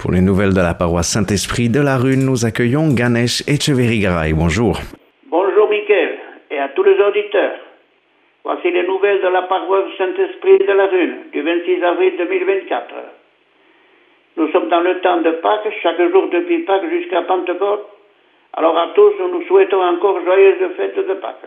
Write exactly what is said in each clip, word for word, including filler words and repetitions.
Pour les nouvelles de la paroisse Saint-Esprit de la Rune, nous accueillons Ganesh Echeverry-Garay. Bonjour. Bonjour Mickaël et à tous les auditeurs. Voici les nouvelles de la paroisse Saint-Esprit de la Rune du vingt-six avril deux mille vingt-quatre. Nous sommes dans le temps de Pâques, chaque jour depuis Pâques jusqu'à Pentecôte. Alors à tous, nous nous souhaitons encore joyeuses fêtes de Pâques.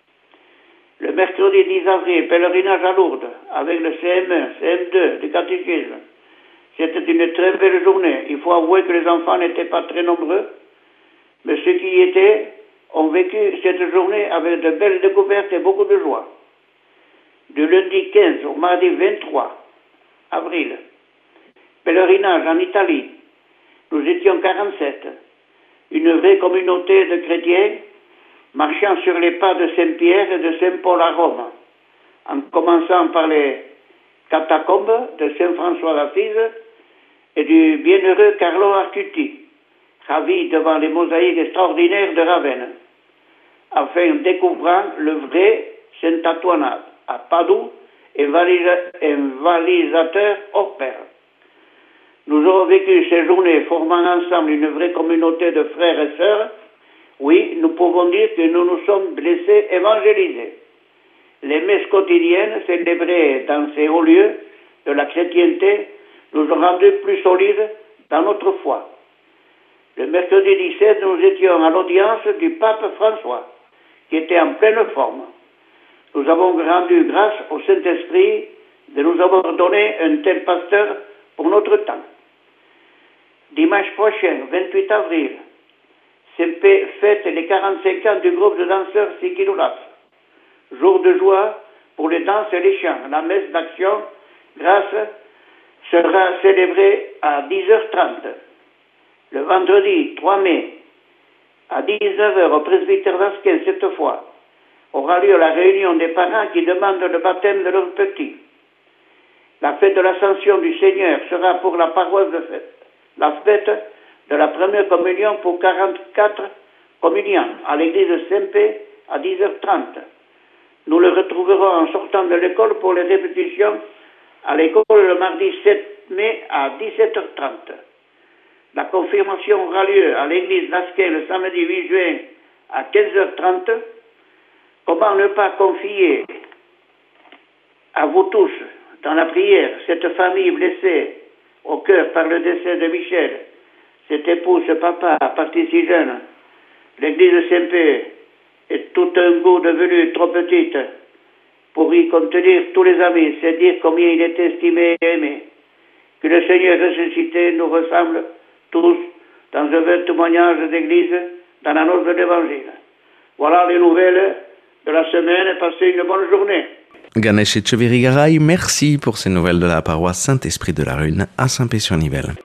Le mercredi dix avril, pèlerinage à Lourdes avec le C M un, C M deux du catéchisme. C'était une très belle journée. Il faut avouer que les enfants n'étaient pas très nombreux, mais ceux qui y étaient ont vécu cette journée avec de belles découvertes et beaucoup de joie. Du lundi quinze au mardi vingt-trois avril, pèlerinage en Italie. Nous étions quarante-sept, une vraie communauté de chrétiens marchant sur les pas de Saint-Pierre et de Saint-Paul à Rome, en commençant par les catacombes de Saint-François d'Assise et du bienheureux Carlo Acuti, ravi devant les mosaïques extraordinaires de Ravenne, enfin découvrant le vrai Saint-Antoine à Padoue et valisateur hors pair. Nous aurons vécu ces journées formant ensemble une vraie communauté de frères et sœurs. Oui, nous pouvons dire que nous nous sommes blessés évangélisés. Les messes quotidiennes célébrées dans ces hauts lieux de la chrétienté nous ont rendus plus solides dans notre foi. Le mercredi dix-sept, nous étions à l'audience du pape François, qui était en pleine forme. Nous avons rendu grâce au Saint-Esprit de nous avoir donné un tel pasteur pour notre temps. Dimanche prochain, vingt-huit avril, C M P fête les quarante-cinq ans du groupe de danseurs Sikiloulas. Jour de joie pour les danses et les chants. La messe d'action grâce sera célébrée à dix heures trente. Le vendredi trois mai, à dix-neuf heures, au presbytère d'Asquin, cette fois, aura lieu la réunion des parents qui demandent le baptême de leurs petits. La fête de l'Ascension du Seigneur sera pour la paroisse de fête. La fête de la première communion pour quarante-quatre communiants à l'église de Saint-Pé à dix heures trente. Nous le retrouverons en sortant de l'école pour les répétitions à l'école le mardi sept mai à dix-sept heures trente. La confirmation aura lieu à l'église d'Asquin le samedi huit juin à quinze heures trente. Comment ne pas confier à vous tous dans la prière cette famille blessée au cœur par le décès de Michel, cette épouse, ce papa, parti si jeune. L'église de Saint-Pé est tout un goût devenu trop petite pour y contenir tous les amis, c'est dire combien il est estimé et aimé. Que le Seigneur ressuscité nous ressemble tous dans un vrai témoignage d'église dans l'annonce de l'Évangile. Voilà les nouvelles de la semaine. Passez une bonne journée. Ganesh Echeverry-Garay, merci pour ces nouvelles de la paroisse Saint-Esprit de la Rune à Saint-Pé-sur-Nivelle.